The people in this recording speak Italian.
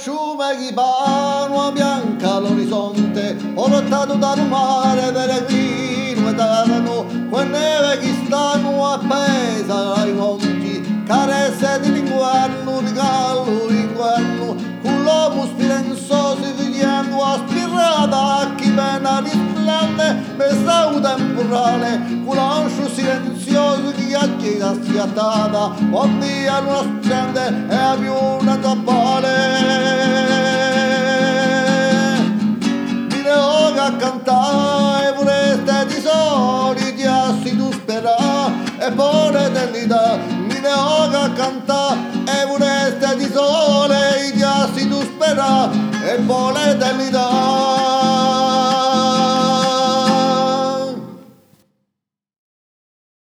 sciume chi pano bianca all'orizzonte, portato dal mare peregrino e davano, quel neve che stanno appesa ai monti, carezze di linguarno, regalo linguarno, con l'uomo silenzioso viviendo aspirata a chi pena risplende, messa un temporale, con l'ancio silenzioso che chiacchiera schiattata, oddio non scende e a più una a cantare vorreste di soli di assi tu spera e poi l'eternità mi ne a cantare e vorreste di sole di assi tu spera e poi l'eternità.